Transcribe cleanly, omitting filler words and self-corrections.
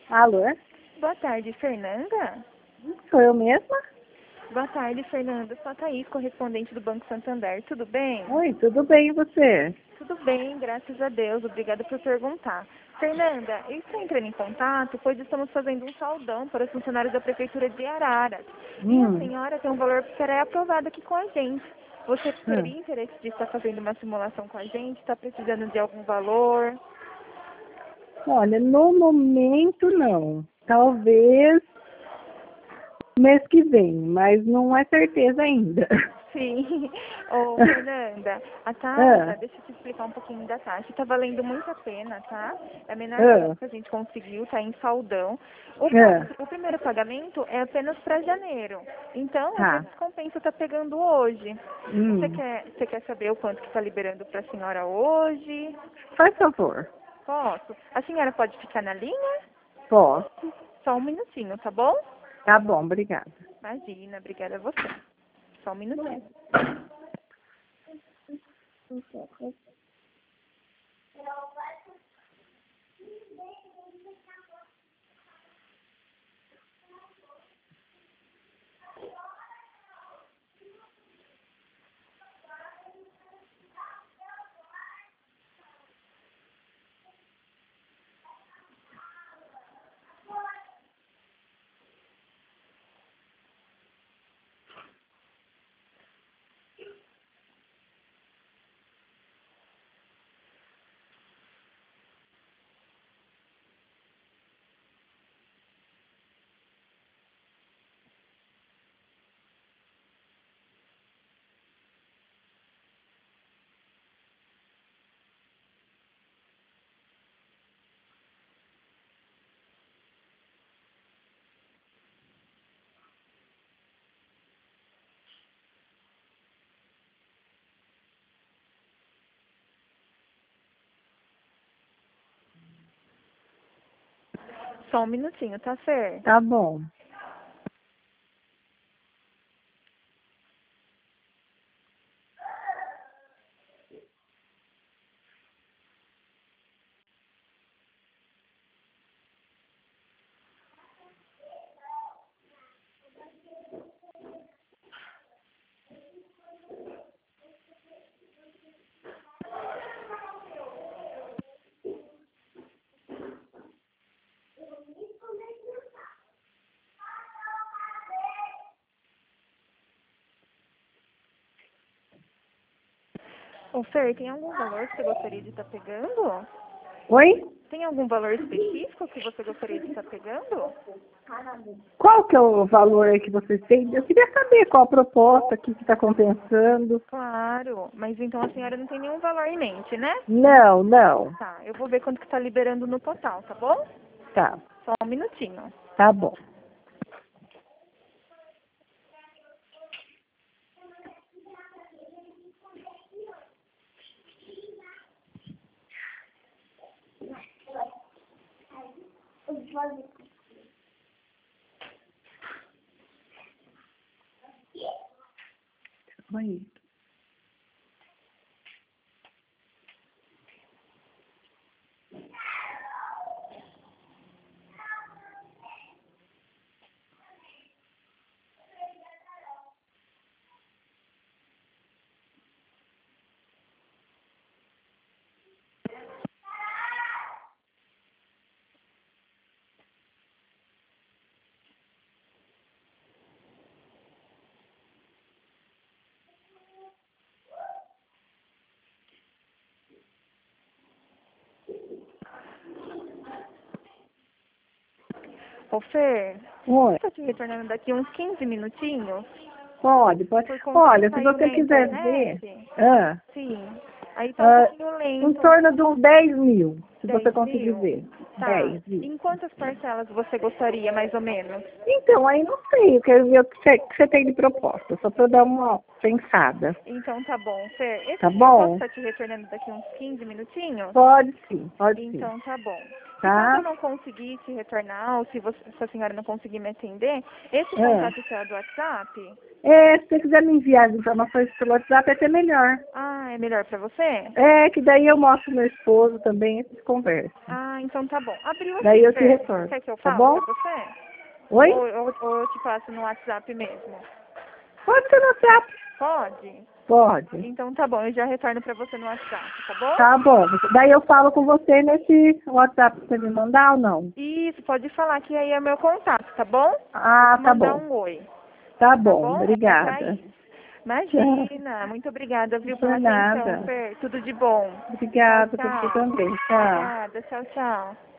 Alô? Boa tarde, Fernanda. Sou eu mesma? Boa tarde, Fernanda. Sou a Thaís, correspondente do Banco Santander. Tudo bem? Oi, tudo bem e você? Tudo bem, graças a Deus. Obrigada por perguntar. Fernanda, eu estou entrando em contato, pois estamos fazendo um saldão para os funcionários da Prefeitura de Araras. E a senhora tem um valor que será aprovado aqui com a gente. Você teria interesse de estar fazendo uma simulação com a gente? Está precisando de algum valor? Olha, no momento não. Talvez mês que vem, mas não é certeza ainda. Sim. Ô, Fernanda, a taxa, deixa eu te explicar um pouquinho da taxa. Está valendo muito a pena, tá? É a menor taxa que a gente conseguiu, tá em saldão. O primeiro pagamento é apenas para janeiro. Então, às vezes compensa tá pegando hoje. Você quer saber o quanto que está liberando para a senhora hoje? Faz favor. Posso? A senhora pode ficar na linha? Posso. Só um minutinho, tá bom? Tá bom, obrigada. Imagina, obrigada a você. Só um minutinho. Só um minutinho, tá certo? Tá bom. Ô, Fer, tem algum valor que você gostaria de estar pegando? Oi? Tem algum valor específico que você gostaria de estar pegando? Qual que é o valor aí que vocês têm? Eu queria saber qual a proposta, o que está compensando. Claro, mas então a senhora não tem nenhum valor em mente, né? Não, não. Tá, eu vou ver quanto que tá liberando no total, tá bom? Tá, Só um minutinho. tá bom. Oi. Ô, Fer, Oi. tá te retornando daqui uns 15 minutinhos? Pode. Por conta Olha, que se caiu você minha quiser ver, internet? ah, Sim. Aí tá um pouquinho em lento. torno de uns 10 mil, se você 10 conseguir mil? ver. Tá. 10 mil. Em quantas parcelas você gostaria, mais ou menos? Então, aí não sei, eu quero ver o que você tem de proposta, só para eu dar uma pensada. Então tá bom, Fer. Tá Eu posso bom? estar te retornando daqui uns 15 minutinhos? Pode sim, pode sim. Então tá bom. Se caso Tá? eu não conseguir te retornar, ou se a senhora não conseguir me atender, esse contato seu é do WhatsApp? Se você quiser me enviar as informações pelo WhatsApp, é até melhor. Ah, é melhor pra você? Que daí eu mostro meu esposo também, a gente conversa. Ah, Ah, então tá bom. Abriu aqui, Daí eu te Fer. retorno. Quer que eu Tá fale bom? pra você? Oi? Ou eu te passo no WhatsApp mesmo? Pode ser no WhatsApp. Pode? Pode. Então tá bom, eu já retorno pra você no WhatsApp, tá bom? Tá bom. Daí eu falo com você nesse WhatsApp pra você me mandar ou não? Isso, pode falar que aí é meu contato, tá bom? Ah, Vou tá mandar bom. um oi, Tá tá bom. bom? É a Obrigada. Thaís. Imagina, muito obrigada, viu, pela Por atenção, nada. Fer. Tudo de bom. Tchau, Obrigada pra você tchau. também. Tchau. Obrigada, tchau, tchau.